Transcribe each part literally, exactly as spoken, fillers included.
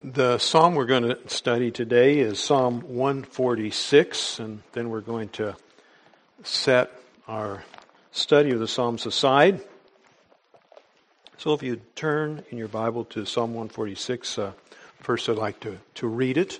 The psalm we're going to study today is Psalm one forty-six, and then we're going to set our study of the Psalms aside. So if you turn in your Bible to Psalm one forty-six, uh, first I'd like to, to read it.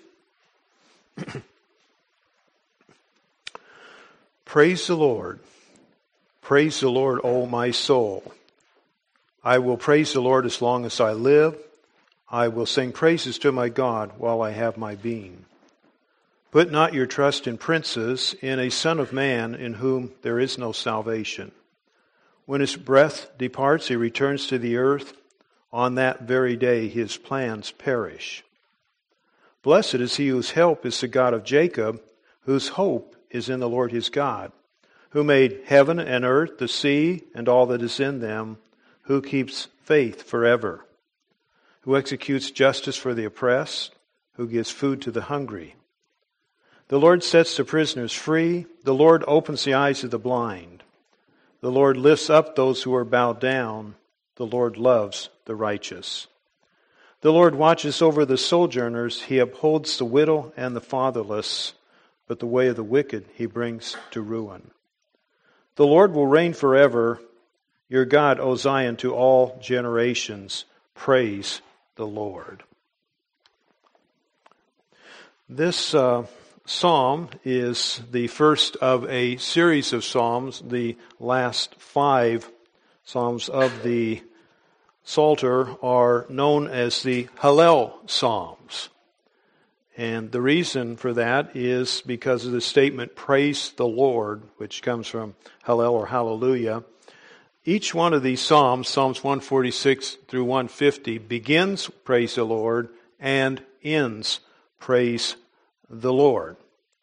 Praise the Lord. Praise the Lord, O my soul. I will praise the Lord as long as I live. I will sing praises to my God while I have my being. Put not your trust in princes, in a son of man in whom there is no salvation. When his breath departs, he returns to the earth. On that very day his plans perish. Blessed is he whose help is the God of Jacob, whose hope is in the Lord his God, who made heaven and earth, the sea, and all that is in them, who keeps faith forever, who executes justice for the oppressed, who gives food to the hungry. The Lord sets the prisoners free. The Lord opens the eyes of the blind. The Lord lifts up those who are bowed down. The Lord loves the righteous. The Lord watches over the sojourners. He upholds the widow and the fatherless, but the way of the wicked he brings to ruin. The Lord will reign forever. Your God, O Zion, to all generations. Praise the Lord. This uh, psalm is the first of a series of psalms. The last five psalms of the Psalter are known as the Hallel Psalms. And the reason for that is because of the statement, praise the Lord, which comes from Hallel or Hallelujah. Each one of these Psalms, Psalms one forty-six through one fifty, begins praise the Lord and ends praise the Lord.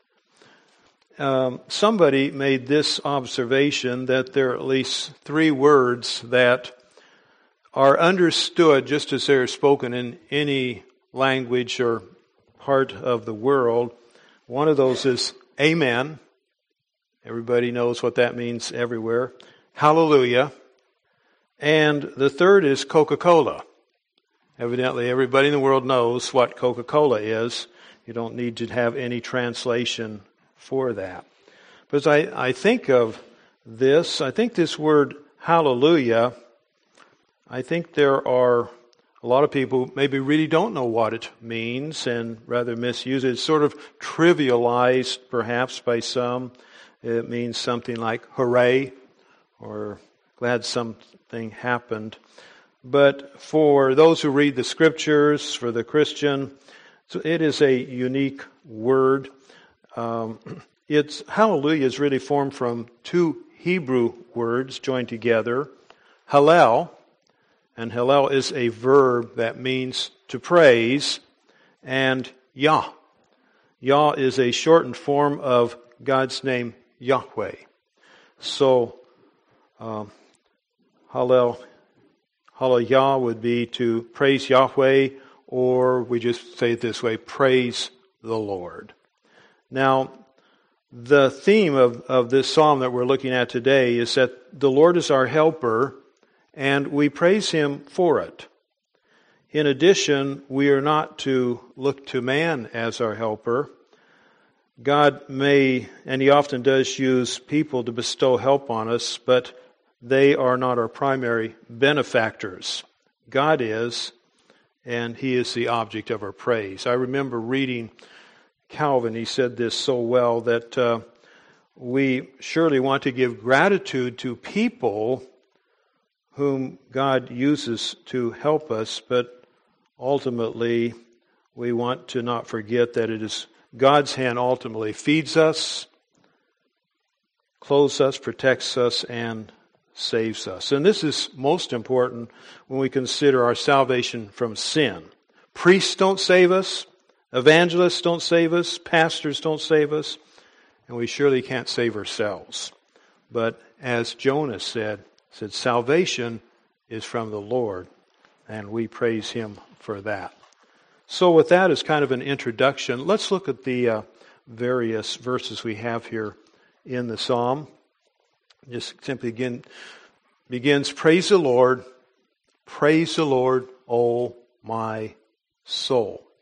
Um, somebody made this observation that there are at least three words that are understood just as they are spoken in any language or part of the world. One of those is Amen. Everybody knows what that means everywhere. Hallelujah. And the third is Coca-Cola. Evidently, everybody in the world knows what Coca-Cola is. You don't need to have any translation for that. But as I, I think of this, I think this word hallelujah, I think there are a lot of people who maybe really don't know what it means and rather misuse it. It's sort of trivialized perhaps by some. It means something like hooray, or glad something happened. But for those who read the Scriptures, for the Christian, it is a unique word. Um, it's hallelujah is really formed from two Hebrew words joined together. Hallel, and Hallel is a verb that means to praise, and Yah. Yah is a shortened form of God's name Yahweh. So, um, Hallel, Hallelujah would be to praise Yahweh, or we just say it this way, praise the Lord. Now, the theme of, of this psalm that we're looking at today is that the Lord is our helper, and we praise Him for it. In addition, we are not to look to man as our helper. God may, and He often does use people to bestow help on us, but they are not our primary benefactors. God is, and He is the object of our praise. I remember reading Calvin. He said this so well that uh, we surely want to give gratitude to people whom God uses to help us, but ultimately we want to not forget that it is God's hand ultimately feeds us, clothes us, protects us, and saves us. And this is most important when we consider our salvation from sin. Priests don't save us, evangelists don't save us, pastors don't save us, and we surely can't save ourselves. But as Jonah said, said salvation is from the Lord, and we praise Him for that. So with that as kind of an introduction, let's look at the uh, various verses we have here in the psalm. Just simply again begins, praise the Lord, praise the Lord, O my soul.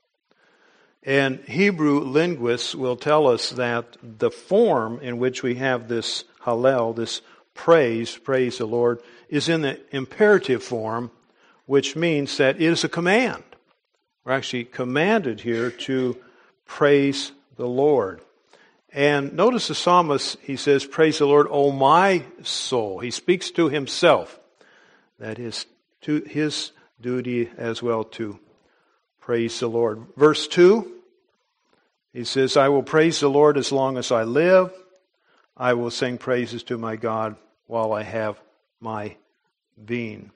And Hebrew linguists will tell us that the form in which we have this Hallel, this praise, praise the Lord, is in the imperative form, which means that it is a command. We're actually commanded here to praise the Lord. And notice the psalmist, he says, praise the Lord, O my soul. He speaks to himself. That is to his duty as well to praise the Lord. Verse two, he says, I will praise the Lord as long as I live. I will sing praises to my God while I have my being.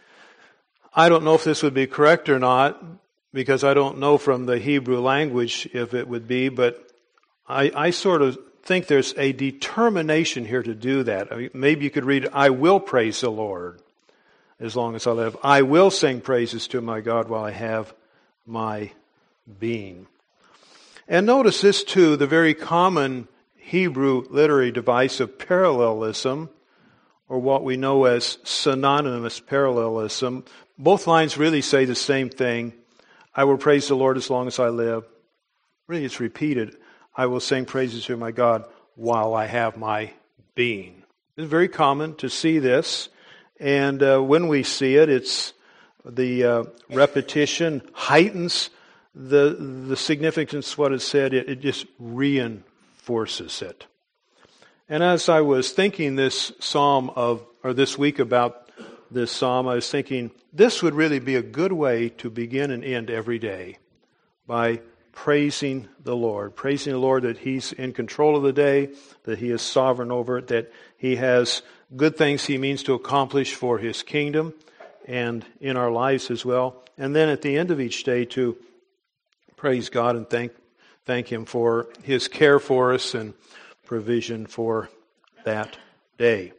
I don't know if this would be correct or not, because I don't know from the Hebrew language if it would be, but I, I sort of think there's a determination here to do that. I mean, maybe you could read, I will praise the Lord as long as I live. I will sing praises to my God while I have my being. And notice this too, the very common Hebrew literary device of parallelism, or what we know as synonymous parallelism. Both lines really say the same thing. I will praise the Lord as long as I live. Really, it's repeated. I will sing praises to my God while I have my being. It's very common to see this. And uh, when we see it, it's the uh, repetition heightens the the significance of what is said. It, it just reinforces it. And as I was thinking this psalm of, or this week about this psalm, I was thinking this would really be a good way to begin and end every day by praising the Lord. Praising the Lord that He's in control of the day, that He is sovereign over it, that He has good things He means to accomplish for His kingdom and in our lives as well. And then at the end of each day to praise God and thank thank Him for His care for us and provision for that day.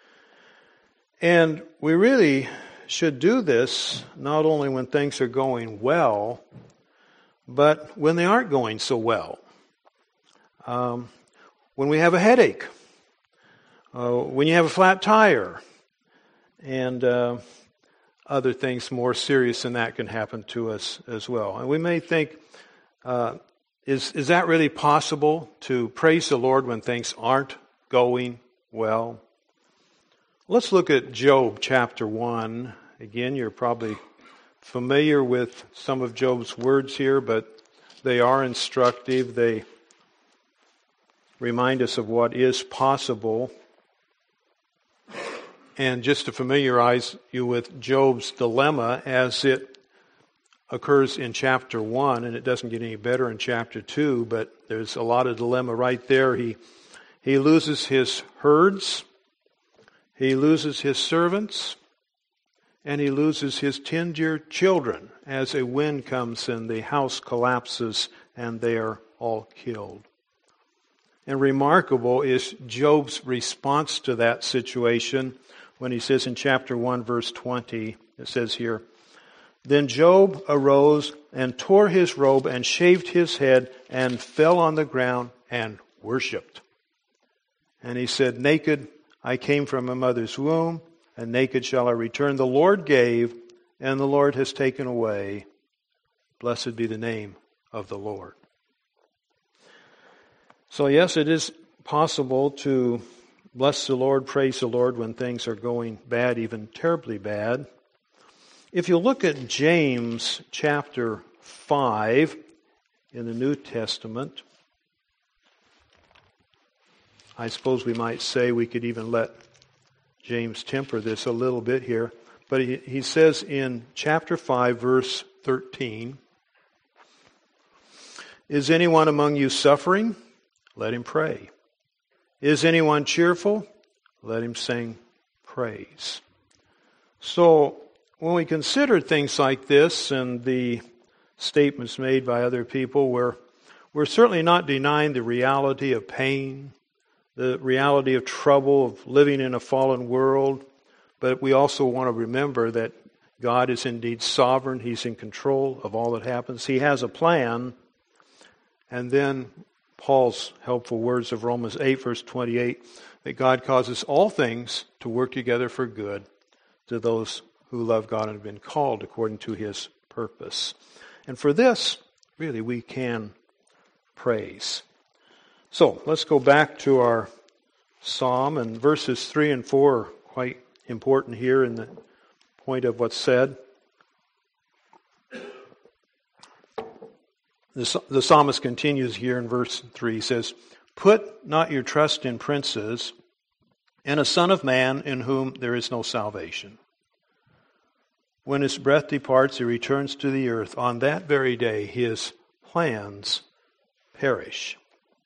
And we really should do this not only when things are going well, but when they aren't going so well. Um, when we have a headache, uh, when you have a flat tire, and uh, other things more serious than that can happen to us as well. And we may think, uh, is is that really possible to praise the Lord when things aren't going well? Let's look at Job chapter one. Again, you're probably familiar with some of Job's words here, but they are instructive. They remind us of what is possible. And just to familiarize you with Job's dilemma as it occurs in chapter one, and it doesn't get any better in chapter two, but there's a lot of dilemma right there. He he loses his herds, he loses his servants, and he loses his ten-year children as a wind comes and the house collapses and they are all killed. And remarkable is Job's response to that situation when he says in chapter one, verse twenty, it says here, Then Job arose and tore his robe and shaved his head and fell on the ground and worshipped. And he said, Naked I came from my mother's womb, and naked shall I return. The Lord gave, and the Lord has taken away. Blessed be the name of the Lord. So yes, it is possible to bless the Lord, praise the Lord when things are going bad, even terribly bad. If you look at James chapter five in the New Testament, I suppose we might say we could even let James temper this a little bit here. But he, he says in chapter five, verse thirteen, Is anyone among you suffering? Let him pray. Is anyone cheerful? Let him sing praise. So, when we consider things like this and the statements made by other people, we're, we're certainly not denying the reality of pain, the reality of trouble, of living in a fallen world, but we also want to remember that God is indeed sovereign. He's in control of all that happens. He has a plan. And then Paul's helpful words of Romans eight, verse twenty-eight, that God causes all things to work together for good to those who love God and have been called according to His purpose. And for this, really we can praise. So let's go back to our psalm, and verses three and four are quite important here in the point of what's said. The, the psalmist continues here in verse three. He says, "Put not your trust in princes, and a son of man in whom there is no salvation. When his breath departs, he returns to the earth. On that very day his plans perish."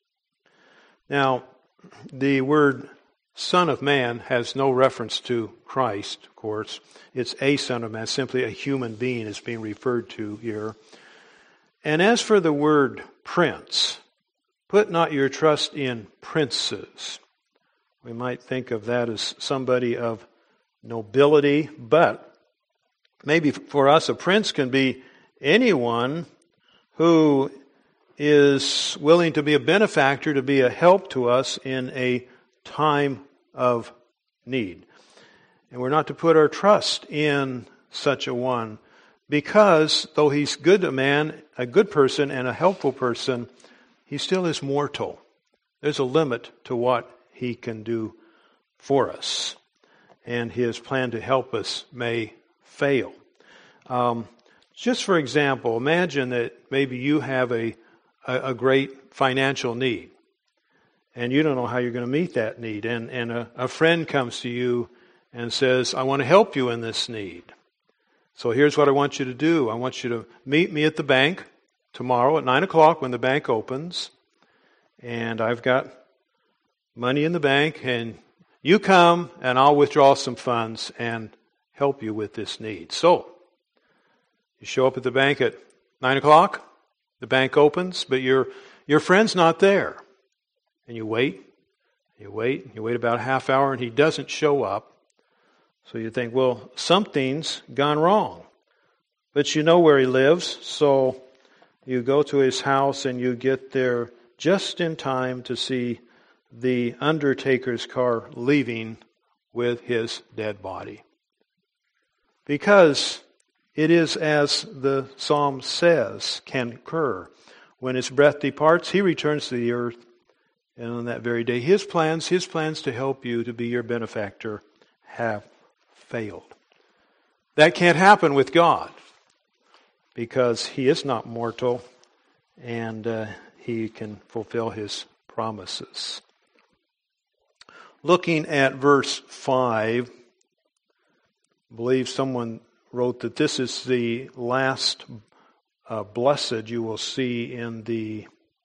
Now, the word Son of Man has no reference to Christ, of course. It's a Son of Man, simply a human being is being referred to here. And as for the word prince, put not your trust in princes. We might think of that as somebody of nobility, but maybe for us a prince can be anyone who is willing to be a benefactor, to be a help to us in a time of need. And we're not to put our trust in such a one, because though he's good a man, a good person and a helpful person, he still is mortal. There's a limit to what he can do for us, and his plan to help us may fail. Um, just for example, imagine that maybe you have a a great financial need, and you don't know how you're going to meet that need, and, and a, a friend comes to you and says, "I want to help you in this need. So here's what I want you to do. I want you to meet me at the bank tomorrow at nine o'clock when the bank opens, and I've got money in the bank, and you come and I'll withdraw some funds and help you with this need." So you show up at the bank at nine o'clock. The bank opens, but your your friend's not there. And you wait, you wait, you wait about a half hour, and he doesn't show up. So you think, well, something's gone wrong. But you know where he lives, so you go to his house and you get there just in time to see the undertaker's car leaving with his dead body. Because it is as the psalm says, can occur. When his breath departs, he returns to the earth, and on that very day, his plans, his plans to help you, to be your benefactor, have failed. That can't happen with God, because he is not mortal, and uh, he can fulfill his promises. Looking at verse five, I believe someone wrote that this is the last uh, blessed you will see in the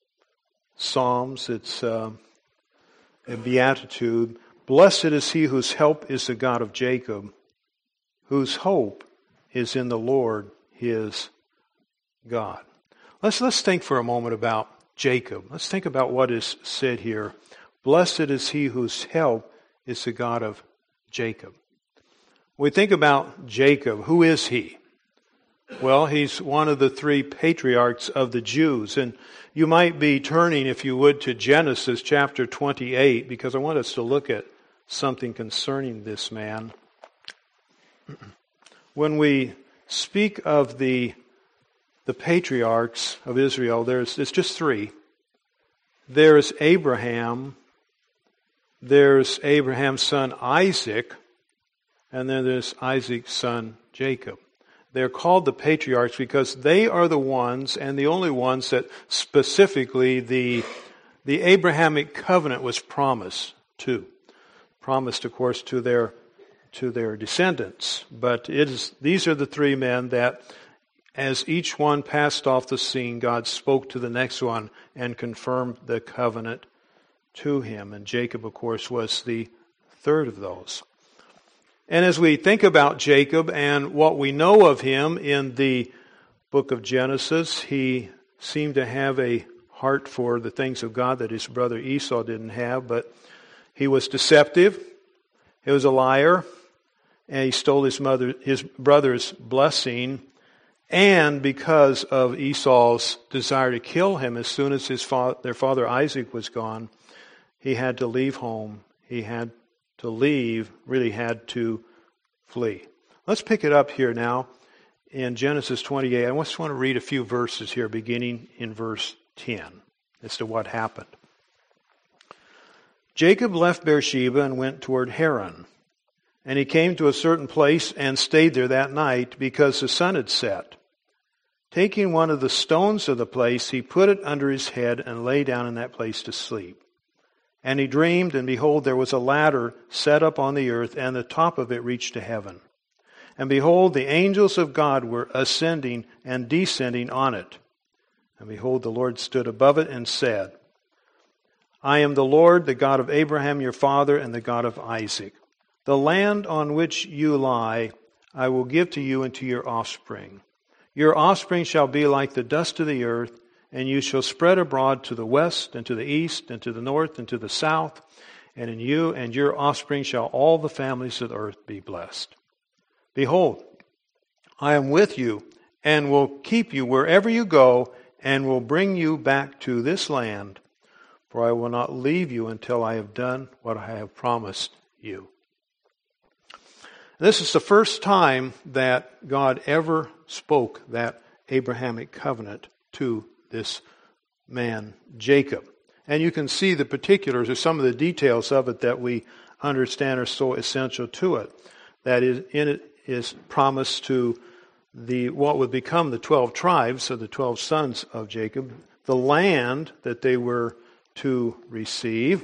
Psalms. It's uh, a beatitude. "Blessed is he whose help is the God of Jacob, whose hope is in the Lord his God." Let's let's think for a moment about Jacob. Let's think about what is said here. Blessed is he whose help is the God of Jacob. We think about Jacob. Who is he? Well, he's one of the three patriarchs of the Jews. And you might be turning, if you would, to Genesis chapter twenty-eight, because I want us to look at something concerning this man. When we speak of the, the patriarchs of Israel, there's it's just three. There's Abraham, there's Abraham's son Isaac, and then there's Isaac's son, Jacob. They're called the patriarchs because they are the ones and the only ones that specifically the, the Abrahamic covenant was promised to. Promised, of course, to their, to their descendants. But it is, these are the three men that, as each one passed off the scene, God spoke to the next one and confirmed the covenant to him. And Jacob, of course, was the third of those. And as we think about Jacob and what we know of him in the book of Genesis, he seemed to have a heart for the things of God that his brother Esau didn't have, but he was deceptive, he was a liar, and he stole his mother, his brother's blessing. And because of Esau's desire to kill him as soon as his fa- their father Isaac was gone, he had to leave home. He had to leave, really had to flee. Let's pick it up here now in Genesis twenty-eight. I just want to read a few verses here, beginning in verse ten, as to what happened. Jacob left Beersheba and went toward Haran. And he came to a certain place and stayed there that night because the sun had set. Taking one of the stones of the place, he put it under his head and lay down in that place to sleep. And he dreamed, and behold, there was a ladder set up on the earth, and the top of it reached to heaven. And behold, the angels of God were ascending and descending on it. And behold, the Lord stood above it and said, I am the Lord, the God of Abraham your father, and the God of Isaac. The land on which you lie, I will give to you and to your offspring. Your offspring shall be like the dust of the earth, and you shall spread abroad to the west and to the east and to the north and to the south. And in you and your offspring shall all the families of the earth be blessed. Behold, I am with you and will keep you wherever you go and will bring you back to this land, for I will not leave you until I have done what I have promised you. This is the first time that God ever spoke that Abrahamic covenant to this man, Jacob. And you can see the particulars or some of the details of it that we understand are so essential to it. That is, in it is promised to the what would become the twelve tribes of the twelve sons of Jacob, the land that they were to receive.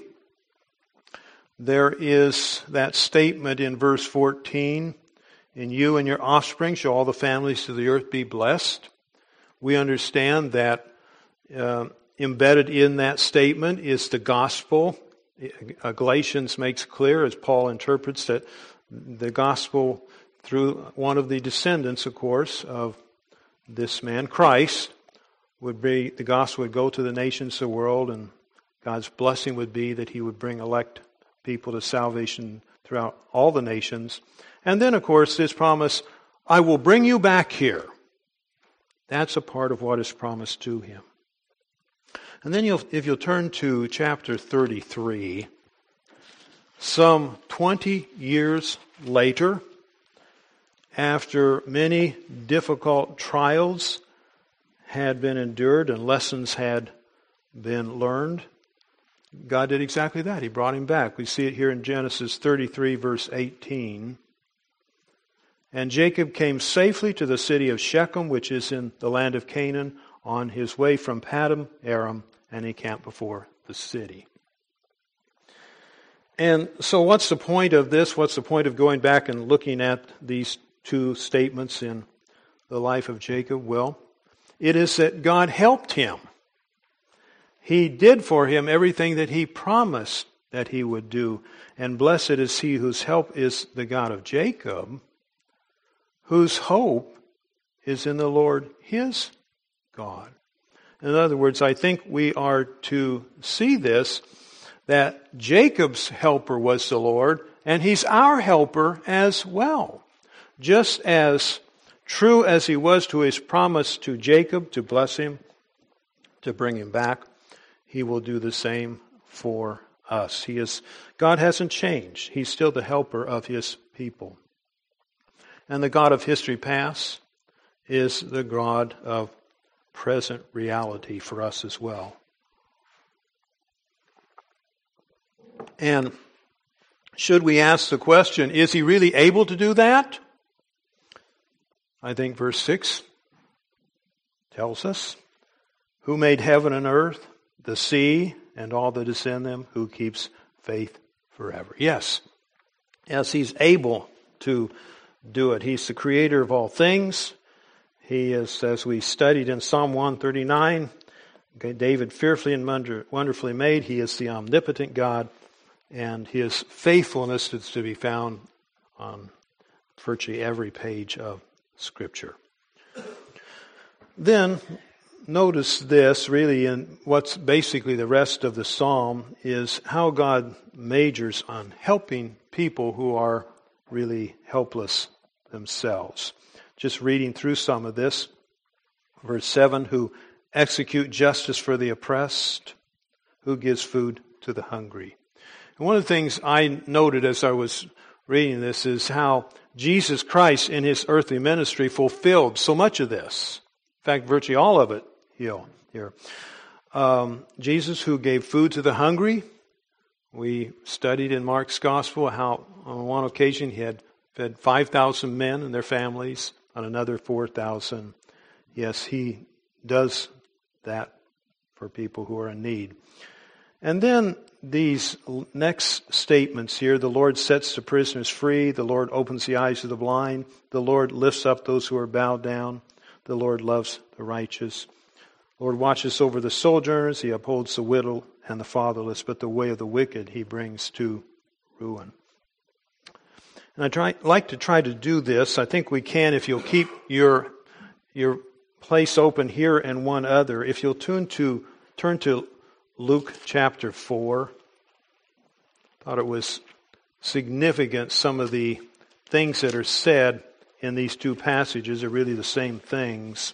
There is that statement in verse fourteen, in you and your offspring shall all the families of the earth be blessed. We understand that uh, embedded in that statement is the gospel. Uh, Galatians makes clear, as Paul interprets, that the gospel through one of the descendants, of course, of this man, Christ, would be, the gospel would go to the nations of the world, and God's blessing would be that he would bring elect people to salvation throughout all the nations. And then, of course, this promise, I will bring you back here. That's a part of what is promised to him. And then you'll, if you'll turn to chapter thirty-three, some twenty years later, after many difficult trials had been endured and lessons had been learned, God did exactly that. He brought him back. We see it here in Genesis thirty-three, verse eighteen. And Jacob came safely to the city of Shechem, which is in the land of Canaan, on his way from Paddan Aram, and he camped before the city. And so what's the point of this? What's the point of going back and looking at these two statements in the life of Jacob? Well, it is that God helped him. He did for him everything that he promised that he would do. And blessed is he whose help is the God of Jacob, whose hope is in the Lord his God. In other words, I think we are to see this, that Jacob's helper was the Lord, and he's our helper as well. Just as true as he was to his promise to Jacob to bless him, to bring him back, he will do the same for us. He is, God hasn't changed. He's still the helper of his people. And the God of history past is the God of present reality for us as well. And should we ask the question, is he really able to do that? I think verse six tells us, who made heaven and earth, the sea, and all that is in them, who keeps faith forever. Yes, yes, he's able to do it. He's the creator of all things. He is, as we studied in Psalm one thirty-nine, David fearfully and wonderfully made. He is the omnipotent God, and his faithfulness is to be found on virtually every page of Scripture. Then, notice this, really, in what's basically the rest of the psalm, is how God majors on helping people who are really helpless themselves. Just reading through some of this. Verse seven, who execute justice for the oppressed, who gives food to the hungry. And one of the things I noted as I was reading this is how Jesus Christ in his earthly ministry fulfilled so much of this. In fact, virtually all of it here. Um, Jesus, who gave food to the hungry. We studied in Mark's Gospel how on one occasion he had fed five thousand men and their families, on another four thousand. Yes, he does that for people who are in need. And then these next statements here, the Lord sets the prisoners free, the Lord opens the eyes of the blind, the Lord lifts up those who are bowed down, the Lord loves the righteous. The Lord watches over the sojourners, he upholds the widow and the fatherless, but the way of the wicked he brings to ruin. And I try, like to try to do this. I think we can if you'll keep your your place open here and one other. If you'll turn to turn to Luke chapter four. Thought it was significant. Some of the things that are said in these two passages are really the same things.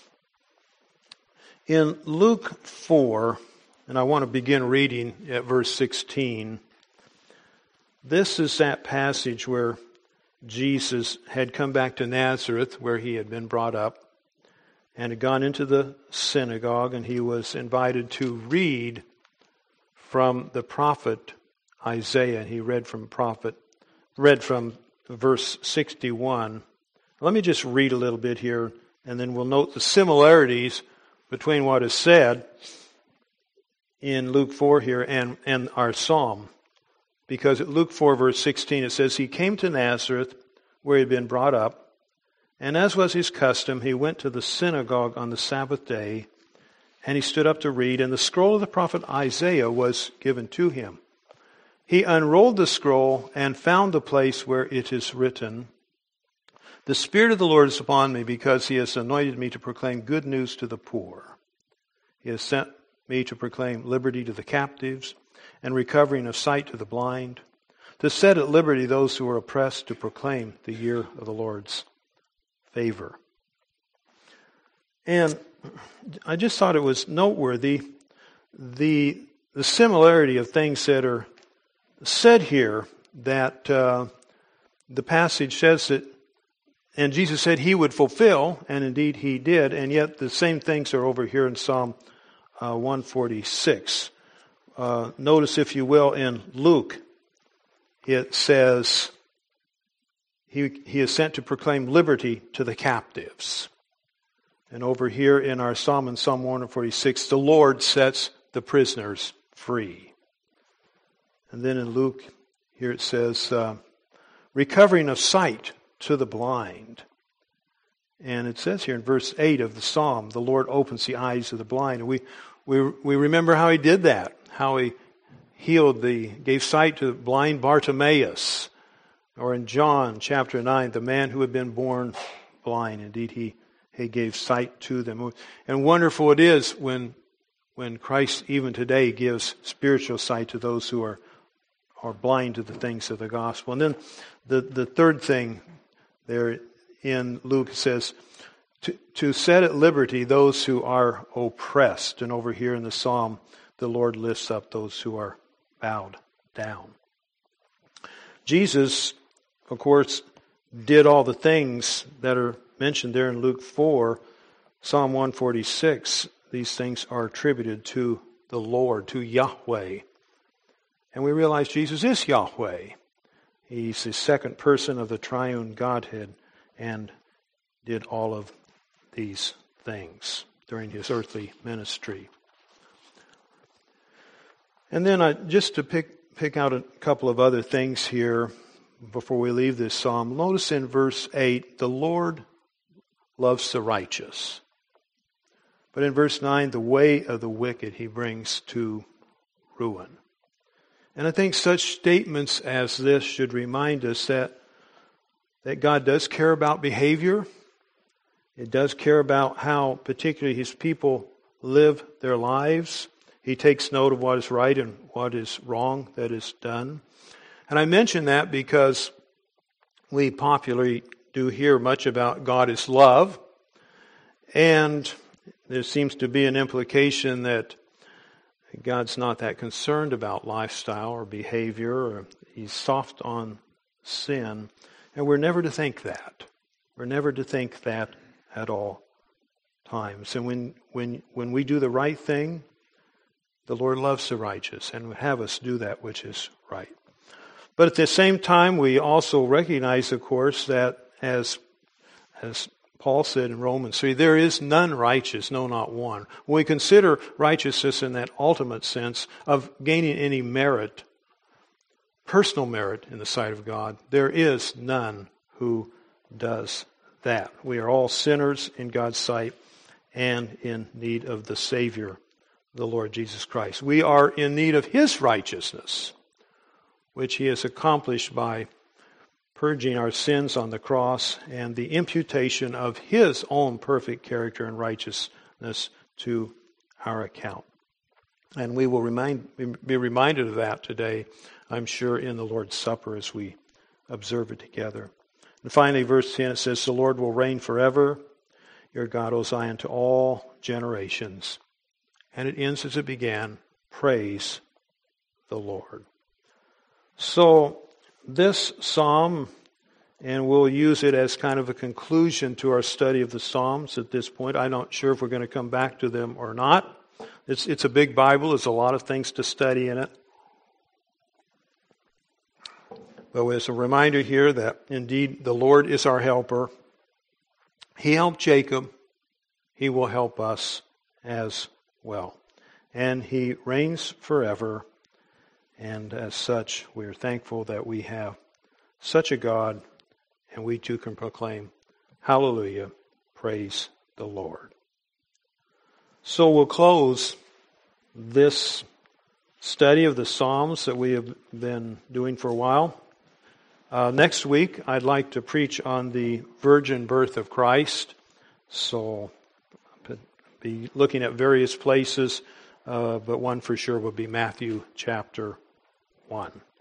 In Luke four, and I want to begin reading at verse sixteen. This is that passage where Jesus had come back to Nazareth, where he had been brought up, and had gone into the synagogue, and he was invited to read from the prophet Isaiah. He read from prophet, read from verse sixty-one. Let me just read a little bit here, and then we'll note the similarities between what is said in Luke four here and, and our psalm. Because at Luke four verse sixteen it says, he came to Nazareth where he had been brought up, and as was his custom, he went to the synagogue on the Sabbath day, and he stood up to read, and the scroll of the prophet Isaiah was given to him. He unrolled the scroll and found the place where it is written, the Spirit of the Lord is upon me, because he has anointed me to proclaim good news to the poor. He has sent me to proclaim liberty to the captives, and recovering of sight to the blind, to set at liberty those who are oppressed, to proclaim the year of the Lord's favor. And I just thought it was noteworthy, the the similarity of things that are said here, that uh, the passage says that, and Jesus said he would fulfill, and indeed he did, and yet the same things are over here in Psalm uh, one forty-six. Uh, notice, if you will, in Luke, it says, he, he is sent to proclaim liberty to the captives. And over here in our Psalm, in Psalm one forty-six, the Lord sets the prisoners free. And then in Luke, here it says, uh, recovering of sight to the blind. And it says here in verse eight of the Psalm, the Lord opens the eyes of the blind. And we, we, we remember how he did that. How he healed the, gave sight to blind Bartimaeus. Or in John chapter nine, the man who had been born blind. Indeed, he, he gave sight to them. And wonderful it is when, when Christ even today gives spiritual sight to those who are, are blind to the things of the gospel. And then the, the third thing there in Luke says, to, to set at liberty those who are oppressed. And over here in the Psalm, the Lord lifts up those who are bowed down. Jesus, of course, did all the things that are mentioned there in Luke four. Psalm one forty-six, these things are attributed to the Lord, to Yahweh. And we realize Jesus is Yahweh. He's the second person of the triune Godhead and did all of these things during his earthly ministry. And then I, just to pick pick out a couple of other things here before we leave this psalm. Notice in verse eight, the Lord loves the righteous. But in verse nine, the way of the wicked he brings to ruin. And I think such statements as this should remind us that, that God does care about behavior. It does care about how particularly his people live their lives. He takes note of what is right and what is wrong that is done. And I mention that because we popularly do hear much about God is love. And there seems to be an implication that God's not that concerned about lifestyle or behavior, or he's soft on sin. And we're never to think that. We're never to think that at all times. And when, when, when we do the right thing, the Lord loves the righteous and would have us do that which is right. But at the same time, we also recognize, of course, that as, as Paul said in Romans three, there is none righteous, no, not one. When we consider righteousness in that ultimate sense of gaining any merit, personal merit in the sight of God, there is none who does that. We are all sinners in God's sight and in need of the Savior, the Lord Jesus Christ. We are in need of His righteousness, which He has accomplished by purging our sins on the cross and the imputation of His own perfect character and righteousness to our account. And we will remind, be reminded of that today, I'm sure, in the Lord's Supper as we observe it together. And finally, verse ten, it says, "The Lord will reign forever, your God, O Zion, to all generations." And it ends as it began, "Praise the Lord." So this psalm, and we'll use it as kind of a conclusion to our study of the Psalms at this point. I'm not sure if we're going to come back to them or not. It's, it's a big Bible. There's a lot of things to study in it. But it's a reminder here that indeed the Lord is our helper. He helped Jacob. He will help us as well. And He reigns forever. And as such, we are thankful that we have such a God, and we too can proclaim, hallelujah, praise the Lord. So we'll close this study of the Psalms that we have been doing for a while. Uh, next week, I'd like to preach on the virgin birth of Christ. So I'll be looking at various places, uh, but one for sure will be Matthew chapter one.